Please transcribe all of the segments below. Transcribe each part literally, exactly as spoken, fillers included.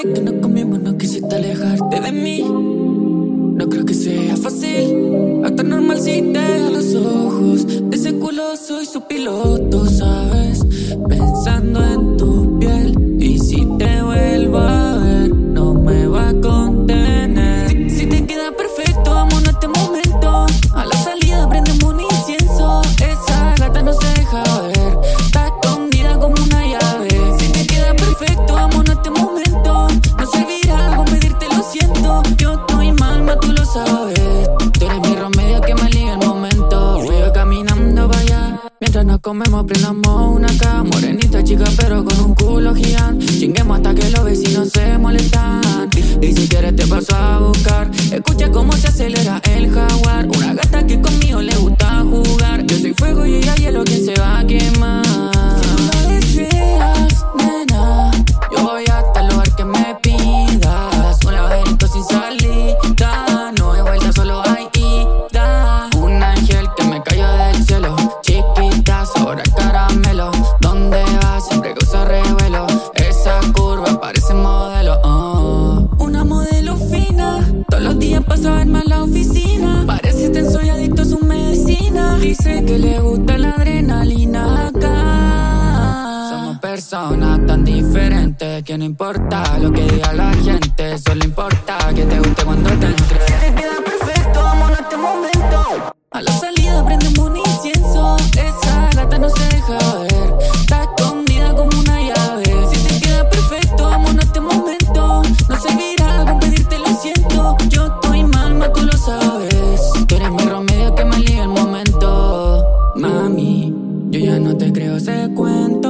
vez que nos comimos no quisiste alejarte de mí. No creo que sea fácil actuar normal si te veo a los ojos. De ese culo soy su piloto, ¿sabes? Pensando en tu piel. Y si te vuelvo a ver, no me va a contener. Si, si te queda perfecto, vámonos a este momento. A la salida prendemos un incienso. Esa gata no se deja ver, está escondida como una llave. Si te queda perfecto, vámonos a este momento. No servirá con pedirte lo siento. Yo estoy mal, ma, tú lo sabes. Tú eres mi remedio que me alivia el momento. Voy caminando para allá. Mientras nos comemos, prendamos una acá. Morenita chica pero con un culo gigante. Chinguemos hasta que los vecinos se molestan. Y si quieres te paso a buscar. Escucha cómo se acelera el jaguar. Una gata que conmigo le gusta jugar. Yo soy fuego y ella hielo, ¿quién se va a quemar? Si tú lo deseas, nena, yo voy hasta el lugar que me pidas. Un laberinto sin salida, no hay vuelta, solo hay ida. Un ángel que me cayó del cielo, chiquita, sabor a caramelo. ¿Dónde vas? Siempre causa revuelo. Esa curva parece modelo, oh. Una modelo fina, todos los días paso a verme a la oficina. Parece tenso y adicto a su medicina. Dice que le gusta la adrenalina acá. Somos personas tan diferentes que no importa lo que diga la gente. Solo importa que te guste cuando te entre. Si te queda perfecto, vámonos a este momento. A la salida prendemos un incienso. Esa gata no se deja ver, está escondida como una llave. Si te queda perfecto, vámonos a este momento. No servirá con pedirte lo siento. Yo estoy mal, ma, tú lo sabes. Tú eres mi remedio que me alivia el momento. Mami, yo ya no te creo ese cuento.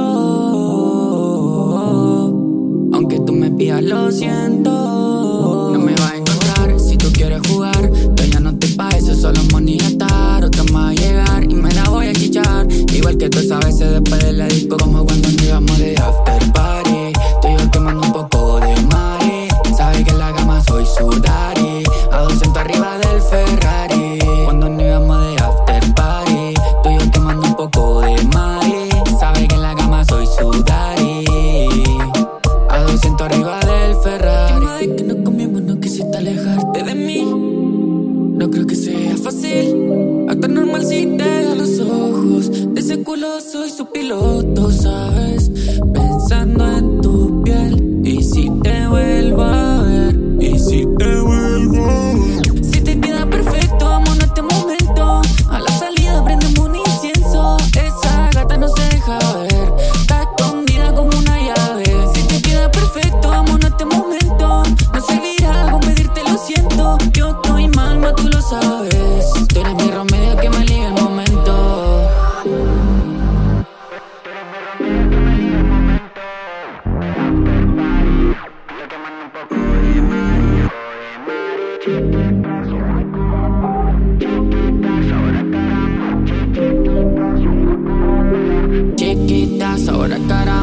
Aunque tú me pidas lo siento. No me vas a encontrar si tú quieres jugar. Yo ya no te pa' eso, solo moniatar. Otra más a llegar y me la voy a quichar. Igual que tú sabes después de la disco, como cuando nos íbamos de after party. Tú y yo quemando un poco de mari. Sabes que en la cama soy su daddy. A doscientos arriba del Ferrari. Cuando nos íbamos de after party. Tú y yo quemando un poco de mari. Sabes que en la cama soy su daddy. A doscientos arriba del Ferrari. Una vez que nos comimos no quisiste alejarte de mí. No creo que sea fácil actuar normal si te veo a los ojos. De ese culo soy su piloto, ¿sabes? Pensando en tu piel. Y si te vuelvo a ver, y si te vuelvo a ver. Si te queda perfecto, vámonos a este momento. A la salida prendemos un incienso. Esa gata no se deja ver, está escondida como una llave. Si te queda perfecto, vámonos a este momento. No servirá con pedirte lo siento. Yo estoy mal, ma, tú lo sabes. Tú eres mi remedio que me alivia el momento. Chiquita, sabor a cara.